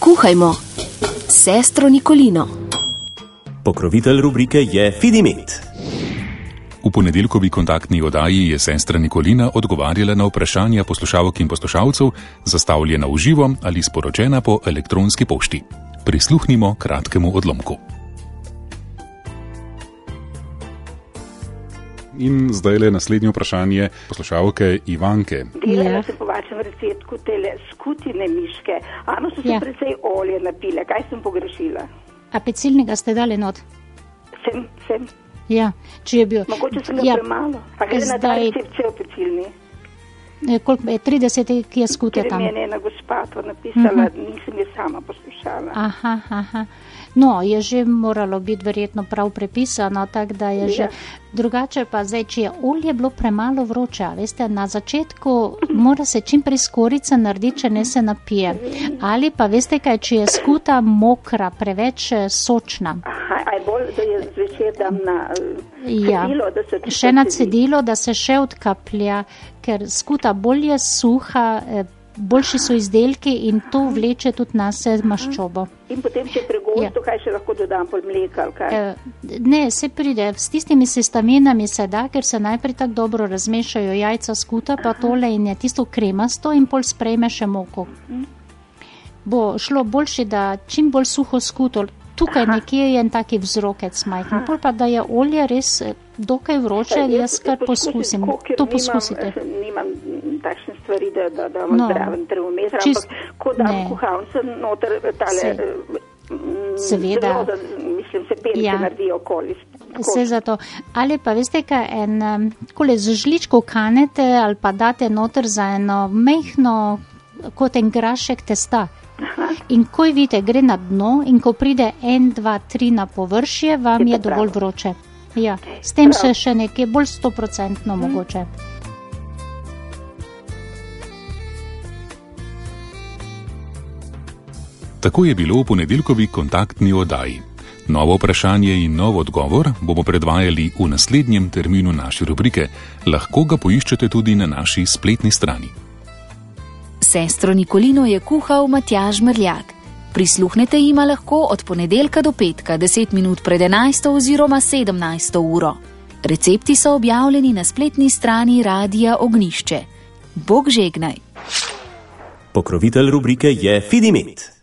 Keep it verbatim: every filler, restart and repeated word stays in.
Kuhajmo s sestro Nikolino. Pokrovitelj rubrike je Fidimet. V ponedeljkovi kontaktni oddaji je sestra Nikolina odgovarjala na vprašanja poslušalk in poslušalcev, zastavljena v živo ali sporočena po elektronski pošti. Prisluhnimo kratkemu odlomku. In zdaj le naslednje vprašanje poslušalke Ivanke. Delala sem po vašem receptku tele skutine miške. Ano so se ja. precej olje napile. Kaj sem pogrešila? A pecilnega ste dali not? Sem, sem. Ja, če je bil... Mogoče sem ga ja. premalo. Pa gre na ta recept cel pecilni. Koliko je? trideset, ki je skute tam? Ker mi je ena gospa to napisala, uh-huh. nisem je sama poslušala. Aha, aha. No, je že moralo biti verjetno prav prepisano, tako da je ja. že... Drugače pa zdaj, če je olje bilo premalo vroče, veste, na začetku mora se čim prej skorica narediti, če ne se napije. Ali pa veste kaj, če je skuta mokra, preveč sočna. Aha, aj bolj, da je zvečer dam na ja. cedilo, da se... Še na cedilo, da se še odkaplja, ker skuta bolj je suha, boljši so izdelki in to vleče tudi nas maščobo. In potem, če pregosto, ja. kaj še lahko dodam pod mleka, ali kaj? E, ne, se pride, s tistimi sestaminami se da, ker se najprej tako dobro razmešajo jajca, skuta, pa tole in je tisto kremasto in pol sprejme še moko. Bo šlo boljše, da čim bolj suho skuto, tukaj Aha. nekje je en taki vzrokec majhen, pol pa da je olje res dokaj vroče, Aj, jaz kar poskusim. To poskusite. Nimam takšne stvari, da, da, da imam no, zdraven termometer, čist, ampak ko dam kuhalnice noter, tale, se, seveda, zelo, da, mislim, se pelke ja. naredijo okoli. Se zato. Ali pa veste kaj, en, kole z žličko kanete ali pa date noter za eno mehno, kot en grašek testa. Aha. In ko vidite, gre na dno in ko pride en, dva, tri na površje, vam je, je dovolj prav. vroče. Ja, s tem se še nekaj bolj stoprocentno hmm. mogoče. Tako je bilo v ponedeljkovi kontaktni oddaji. Novo vprašanje in nov odgovor bomo predvajali v naslednjem terminu naše rubrike. Lahko ga poiščete tudi na naši spletni strani. Sestro Nikolino je kuhal Matjaž Merljak. Prisluhnete jima lahko od ponedeljka do petka, deset minut pred enajsto oziroma sedemnajsto uro. Recepti so objavljeni na spletni strani Radia Ognjišče. Bog žegnaj. Pokrovitelj rubrike je Fidimet.